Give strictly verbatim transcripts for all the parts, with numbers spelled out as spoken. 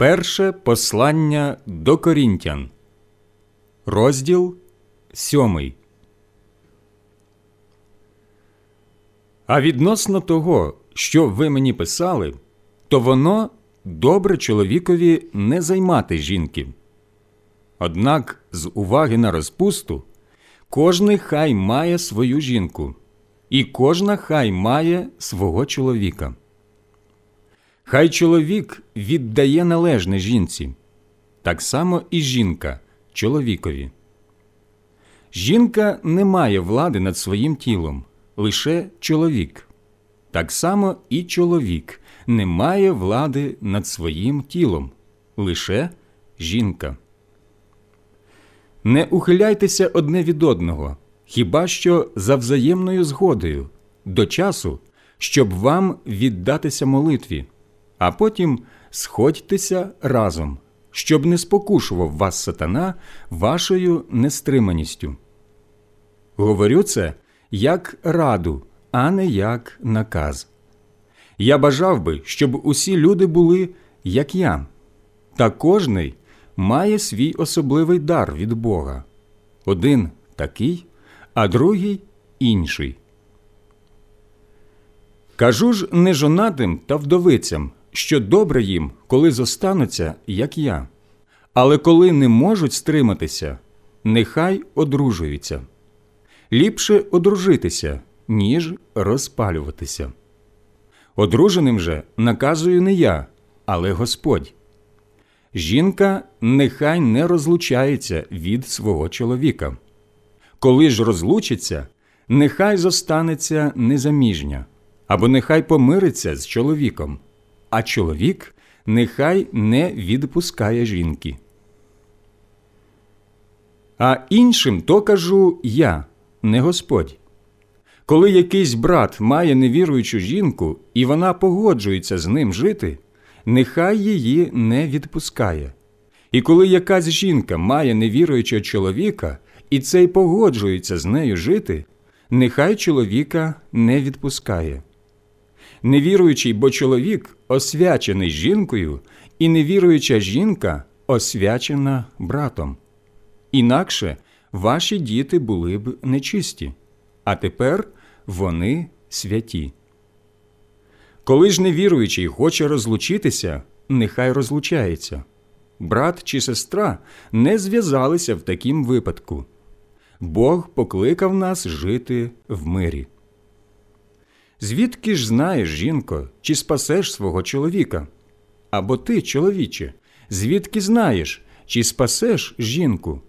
Перше послання до Корінтян, розділ сьомий. А відносно того, що ви мені писали, то воно добре чоловікові не займати жінки. Однак з уваги на розпусту кожний хай має свою жінку, і кожна хай має свого чоловіка. Хай чоловік віддає належне жінці, так само і жінка чоловікові. Жінка не має влади над своїм тілом, лише чоловік. Так само і чоловік не має влади над своїм тілом, лише жінка. Не ухиляйтеся одне від одного, хіба що за взаємною згодою, до часу, щоб вам віддатися молитві, а потім сходьтеся разом, щоб не спокушував вас сатана вашою нестриманістю. Говорю це як раду, а не як наказ. Я бажав би, щоб усі люди були, як я. Та кожний має свій особливий дар від Бога. Один такий, а другий інший. Кажу ж нежонатим та вдовицям, що добре їм, коли зостануться, як я. Але коли не можуть стриматися, нехай одружуються. Ліпше одружитися, ніж розпалюватися. Одруженим же наказую не я, але Господь. Жінка нехай не розлучається від свого чоловіка. Коли ж розлучиться, нехай зостанеться незаміжня, або нехай помириться з чоловіком, а чоловік нехай не відпускає жінки. А іншим то кажу я, не Господь. Коли якийсь брат має невіруючу жінку, і вона погоджується з ним жити, нехай її не відпускає. І коли якась жінка має невіруючого чоловіка, і цей погоджується з нею жити, нехай чоловіка не відпускає. Невіруючий бо чоловік освячений жінкою, і невіруюча жінка освячена братом. Інакше ваші діти були б нечисті, а тепер вони святі. Коли ж невіруючий хоче розлучитися, нехай розлучається. Брат чи сестра не зв'язалися в такім випадку. Бог покликав нас жити в мирі. Звідки ж знаєш, жінко, чи спасеш свого чоловіка? Або ти, чоловіче, звідки знаєш, чи спасеш жінку?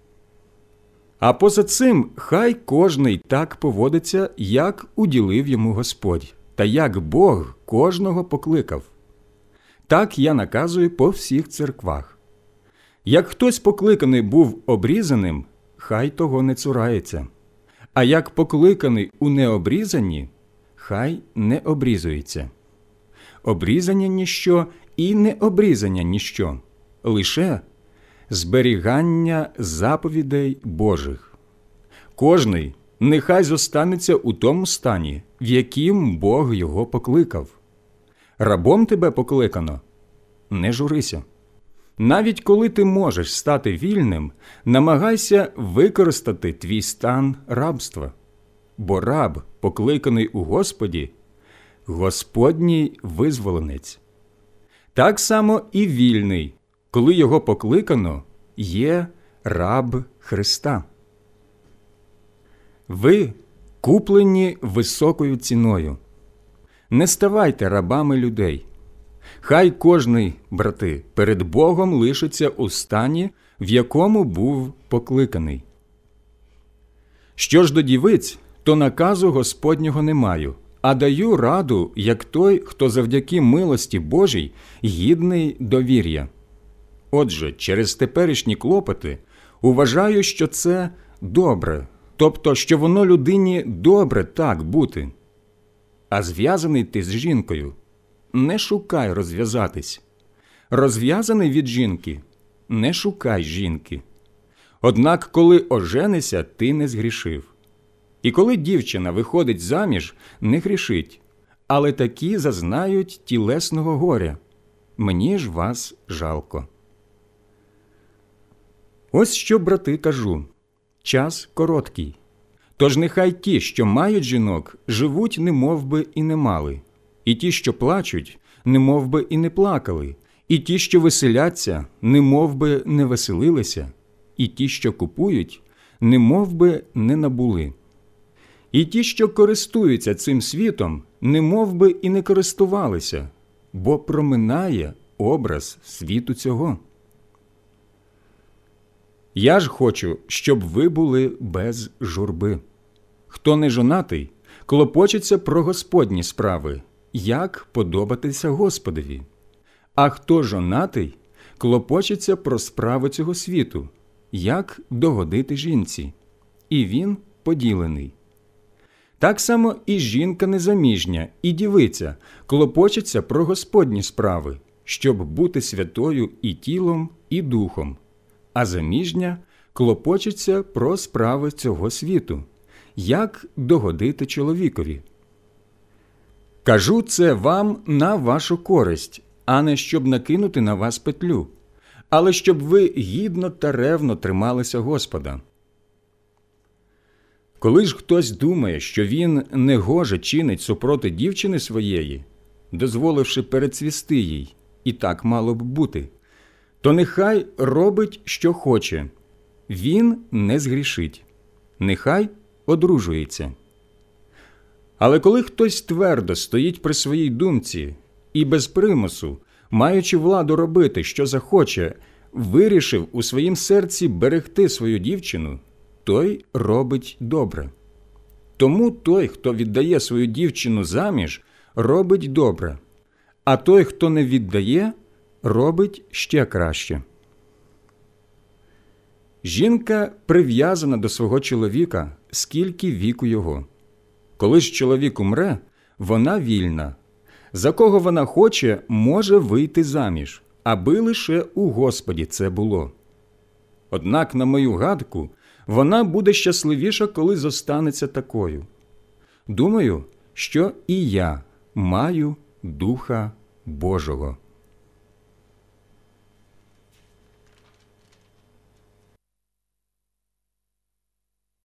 А поза цим хай кожний так поводиться, як уділив йому Господь, та як Бог кожного покликав. Так я наказую по всіх церквах. Як хтось покликаний був обрізаним, хай того не цурається. А як покликаний у необрізанні, хай не обрізується. Обрізання – ніщо і необрізання – ніщо, лише зберігання заповідей Божих. Кожний нехай зостанеться у тому стані, в яким Бог його покликав. Рабом тебе покликано – не журися. Навіть коли ти можеш стати вільним, намагайся використати твій стан рабства. Бо раб, покликаний у Господі, Господній визволенець. Так само і вільний, коли його покликано, є раб Христа. Ви куплені високою ціною. Не ставайте рабами людей. Хай кожний, брати, перед Богом лишиться у стані, в якому був покликаний. Що ж до дівиць, то наказу Господнього не маю, а даю раду, як той, хто завдяки милості Божій гідний довір'я. Отже, через теперішні клопоти вважаю, що це добре, тобто, що воно людині добре так бути. А зв'язаний ти з жінкою, не шукай розв'язатись. Розв'язаний від жінки, не шукай жінки. Однак, коли оженися, ти не згрішив. І коли дівчина виходить заміж, не грішить, але такі зазнають тілесного горя. мені ж вас жалко. Ось що, брати, кажу. Час короткий. Тож нехай ті, що мають жінок, живуть немов би і не мали, і ті, що плачуть, немов би і не плакали, і ті, що веселяться, немов би не веселилися, і ті, що купують, немов би не набули. І ті, що користуються цим світом, немов би і не користувалися, бо проминає образ світу цього. Я ж хочу, щоб ви були без журби. Хто не жонатий, клопочеться про Господні справи, як подобатися Господові. А хто жонатий, клопочеться про справи цього світу, як догодити жінці. І він поділений. Так само і жінка незаміжня, і дівиця клопочеться про Господні справи, щоб бути святою і тілом, і духом. А заміжня клопочеться про справи цього світу, як догодити чоловікові. Кажу це вам на вашу користь, а не щоб накинути на вас петлю, але щоб ви гідно та ревно трималися Господа. Коли ж хтось думає, що він негоже чинить супроти дівчини своєї, дозволивши перецвісти їй, і так мало б бути, то нехай робить, що хоче, він не згрішить, нехай одружується. Але коли хтось твердо стоїть при своїй думці і без примусу, маючи владу робити, що захоче, вирішив у своїм серці берегти свою дівчину, той робить добре. Тому той, хто віддає свою дівчину заміж, робить добре, а той, хто не віддає, робить ще краще. Жінка прив'язана до свого чоловіка, скільки віку його. Коли ж чоловік умре, вона вільна. За кого вона хоче, може вийти заміж, аби лише у Господі це було. Однак, на мою гадку, вона буде щасливіша, коли зостанеться такою. Думаю, що і я маю Духа Божого.